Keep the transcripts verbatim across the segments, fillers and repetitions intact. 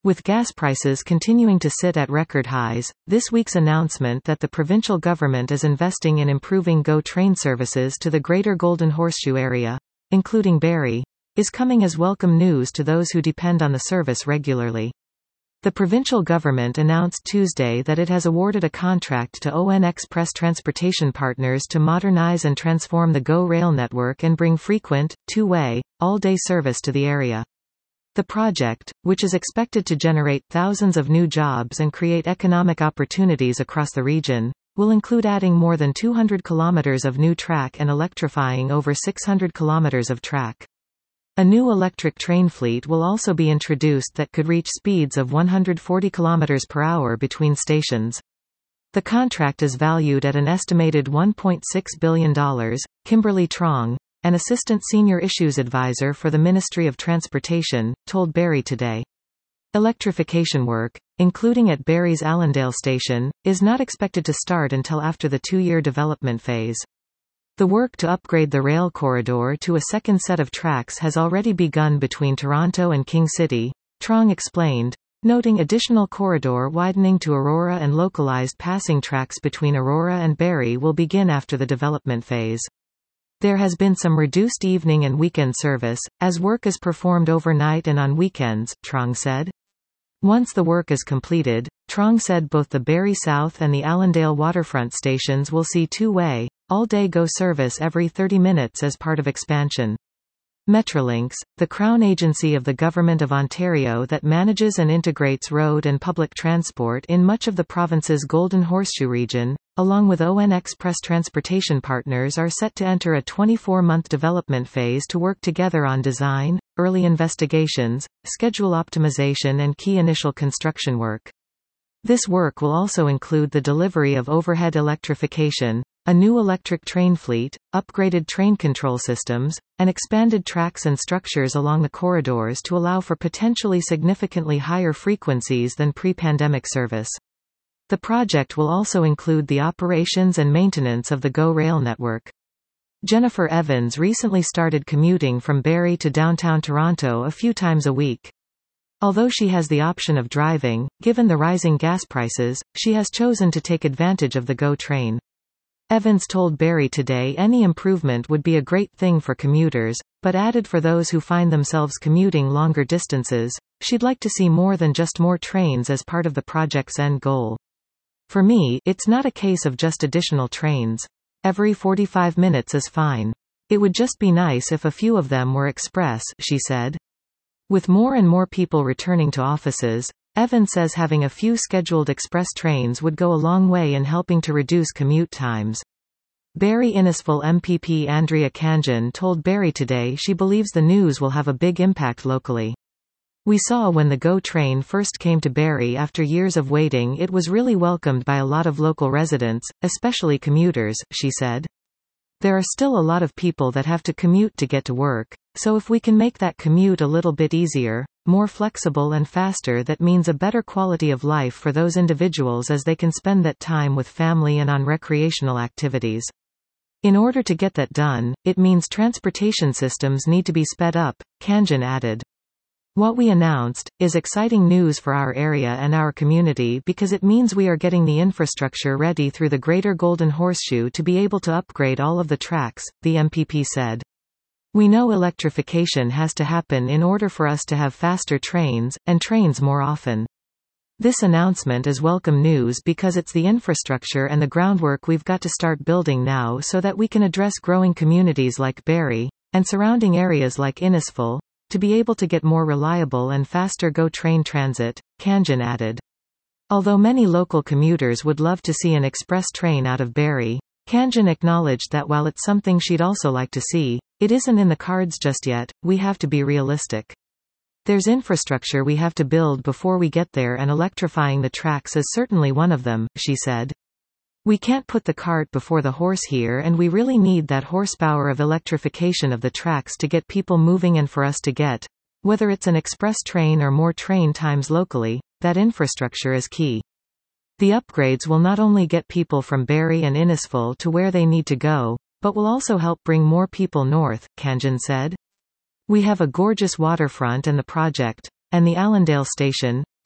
With gas prices continuing to sit at record highs, this week's announcement that the provincial government is investing in improving GO train services to the Greater Golden Horseshoe area, including Barrie, is coming as welcome news to those who depend on the service regularly. The provincial government announced Tuesday that it has awarded a contract to O N Express Transportation Partners to modernize and transform the GO rail network and bring frequent, two-way, all-day service to the area. The project, which is expected to generate thousands of new jobs and create economic opportunities across the region, will include adding more than two hundred kilometers of new track and electrifying over six hundred kilometers of track. A new electric train fleet will also be introduced that could reach speeds of one hundred forty kilometers per hour between stations. The contract is valued at an estimated one point six billion dollars. Kimberly Trong, an assistant senior issues advisor for the Ministry of Transportation, told Barrie Today. Electrification work, including at Barrie's Allendale station, is not expected to start until after the two-year development phase. The work to upgrade the rail corridor to a second set of tracks has already begun between Toronto and King City, Trong explained, noting additional corridor widening to Aurora and localized passing tracks between Aurora and Barrie will begin after the development phase. There has been some reduced evening and weekend service, as work is performed overnight and on weekends, Trong said. Once the work is completed, Trong said both the Barrie South and the Allendale waterfront stations will see two-way, all-day GO service every thirty minutes as part of expansion. Metrolinx, the Crown agency of the Government of Ontario that manages and integrates road and public transport in much of the province's Golden Horseshoe region, along with O N Express Transportation Partners, are set to enter a twenty-four month development phase to work together on design, early investigations, schedule optimization and key initial construction work. This work will also include the delivery of overhead electrification, a new electric train fleet, upgraded train control systems, and expanded tracks and structures along the corridors to allow for potentially significantly higher frequencies than pre-pandemic service. The project will also include the operations and maintenance of the GO rail network. Jennifer Evans recently started commuting from Barrie to downtown Toronto a few times a week. Although she has the option of driving, given the rising gas prices, she has chosen to take advantage of the GO train. Evans told Barrie Today any improvement would be a great thing for commuters, but added for those who find themselves commuting longer distances, she'd like to see more than just more trains as part of the project's end goal. For me, it's not a case of just additional trains. Every forty-five minutes is fine. It would just be nice if a few of them were express, she said. With more and more people returning to offices, Evans says having a few scheduled express trains would go a long way in helping to reduce commute times. Barrie Innisfil M P P Andrea Khanjin told Barrie Today she believes the news will have a big impact locally. We saw when the GO train first came to Barrie after years of waiting, it was really welcomed by a lot of local residents, especially commuters, she said. There are still a lot of people that have to commute to get to work, so if we can make that commute a little bit easier, more flexible and faster, that means a better quality of life for those individuals as they can spend that time with family and on recreational activities. In order to get that done, it means transportation systems need to be sped up, Khanjin added. What we announced is exciting news for our area and our community because it means we are getting the infrastructure ready through the Greater Golden Horseshoe to be able to upgrade all of the tracks, the M P P said. We know electrification has to happen in order for us to have faster trains, and trains more often. This announcement is welcome news because it's the infrastructure and the groundwork we've got to start building now so that we can address growing communities like Barrie, and surrounding areas like Innisfil, to be able to get more reliable and faster GO train transit, Khanjin added. Although many local commuters would love to see an express train out of Barrie, Khanjin acknowledged that while it's something she'd also like to see, it isn't in the cards just yet. We have to be realistic. There's infrastructure we have to build before we get there, and electrifying the tracks is certainly one of them, she said. We can't put the cart before the horse here, and we really need that horsepower of electrification of the tracks to get people moving and for us to get, whether it's an express train or more train times locally, that infrastructure is key. The upgrades will not only get people from Barrie and Innisfil to where they need to go, but will also help bring more people north, Khanjin said. We have a gorgeous waterfront and the project, and the Allendale station,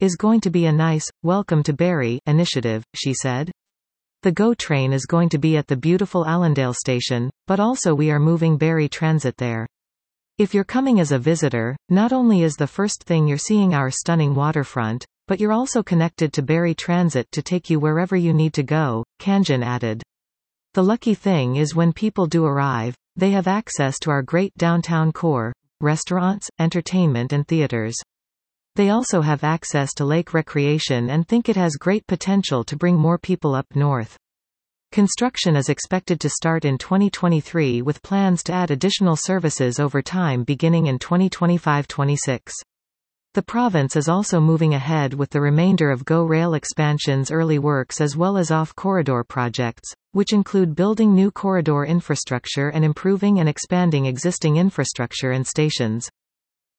is going to be a nice, welcome to Barrie initiative, she said. The GO train is going to be at the beautiful Allendale station, but also we are moving Barrie Transit there. If you're coming as a visitor, not only is the first thing you're seeing our stunning waterfront, but you're also connected to Barrie Transit to take you wherever you need to go, Khanjin added. The lucky thing is when people do arrive, they have access to our great downtown core, restaurants, entertainment and theaters. They also have access to lake recreation and think it has great potential to bring more people up north. Construction is expected to start in twenty twenty-three with plans to add additional services over time beginning in twenty twenty-five twenty-six. The province is also moving ahead with the remainder of GO Rail expansion's early works as well as off-corridor projects, which include building new corridor infrastructure and improving and expanding existing infrastructure and stations.